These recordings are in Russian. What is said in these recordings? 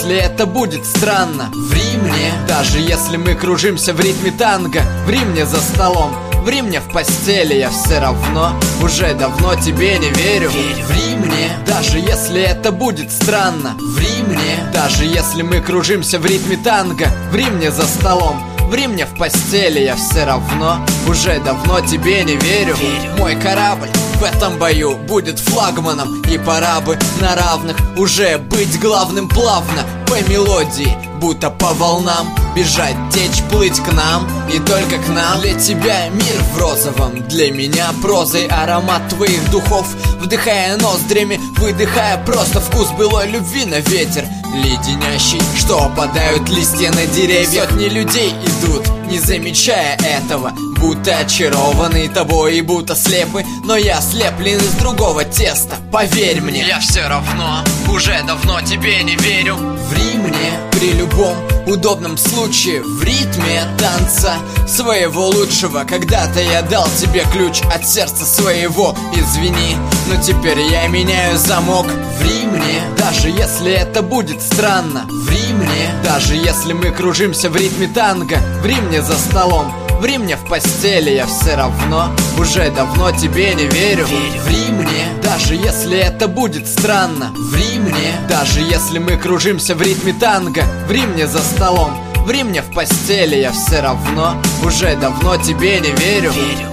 если это будет странно. Ври мне, даже если мы кружимся в ритме танго. Ври мне за столом, ври мне в постели, я все равно уже давно тебе не верю. Ври мне, даже если это будет странно. Ври мне, даже если мы кружимся в ритме танго. Ври мне за столом, ври мне в постели, я все равно уже давно тебе не верю. Мой корабль в этом бою будет флагманом, и пора бы на равных уже быть главным. Плавно по мелодии, будто по волнам, бежать, течь, плыть к нам, и только к нам. Для тебя мир в розовом, для меня прозой аромат твоих духов, вдыхая ноздрями, выдыхая просто вкус былой любви на ветер леденящий, что опадают листья на деревьях. Сотни людей идут, не замечая этого, будто очарованный тобой и будто слепы. Но я слеплен из другого теста, поверь мне, я все равно уже давно тебе не верю. Ври мне при любом удобном случае, в ритме танца своего лучшего. Когда-то я дал тебе ключ от сердца своего, извини, но теперь я меняю замок. Ври мне, даже если это будет странно. Ври мне, даже если мы кружимся в ритме танго. Ври мне за столом, ври мне в постели, я все равно уже давно тебе не верю. Ври мне, даже если это будет странно. Ври мне, даже если мы кружимся в ритме танго. Ври мне за столом, ври мне в постели, я все равно уже давно тебе не верю.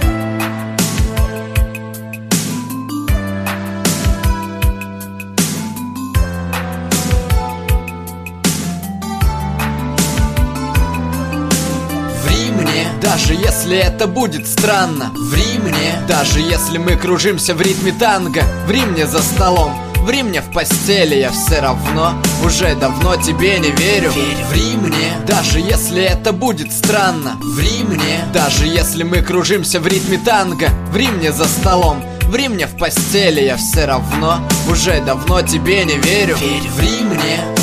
Даже если это будет странно. Ври мне, даже если мы кружимся в ритме танго. Ври мне за столом, ври мне в постели, я все равно уже давно тебе не верю. Ври мне, даже если это будет странно. Ври мне, даже если мы кружимся в ритме танго. Ври мне за столом, ври мне в постели, я все равно уже давно тебе не верю. Ври мне.